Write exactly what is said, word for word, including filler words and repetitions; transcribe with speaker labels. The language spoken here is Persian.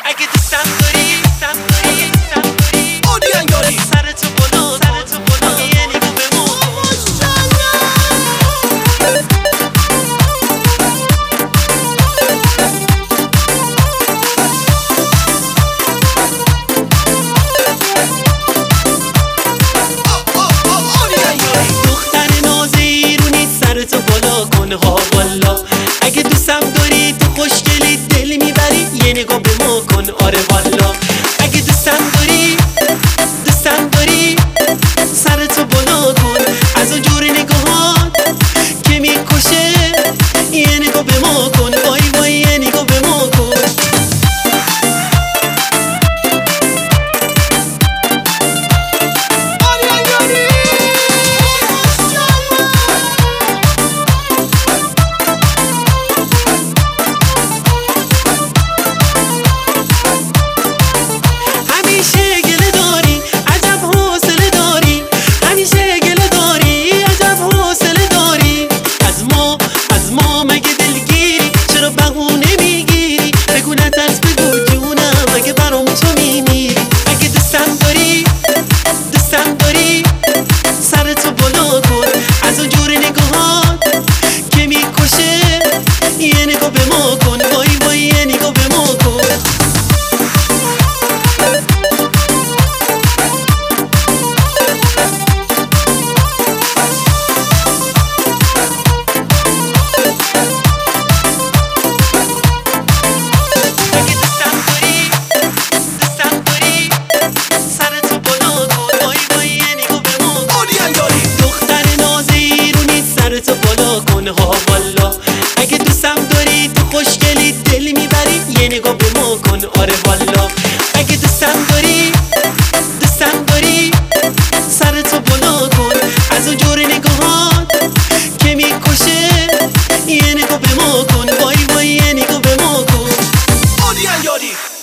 Speaker 1: اگه دوستم داری دوستم داری دوستم داری
Speaker 2: اودین یاری
Speaker 1: سرتو بالا سرتو بالا یه نگاه به ما دختر ناز ایرونی سرتو بالا کن ها والا اگه دوستم داری تو خوشگلی دل میبری یه نگاه به ما کن آره والا اگه دوستم داری دوستم داری سرتو بالا کن از اون جور نگاهات که میکشه یه نگاه به ما کن وای وای یه نگاه به ما کن همیشه گله داری عجب حوصله داری همیشه گله داری عجب حوصله داری از ما از ما مگه دلگیری چرا بهونه میگیری بگو نترس بگو جونم مگه برام تو میمیری اگه دوستم داری دوستم داری سرتو بالا کن از اون جور نگاهات که میکشه یه نگاه به ما کن وای وای یه نگاه به ما کن اگه دوستم داری دوستم داری سرتو بالا کن وای وای یه نگاه به ما کن
Speaker 2: اودین یاری
Speaker 1: دختر ناز ایرونی سرتو بالا کن ها والا اگه دوستم داری تو خوشگلی دل میبری یه نگاه به ما کن آره والا اگه دوستم داری دوستم داری سرتو بالا کن از اون جور نگاهات که میکشه یه نگاه به ما کن وای وای یه نگاه به ما کن
Speaker 2: اودین یاری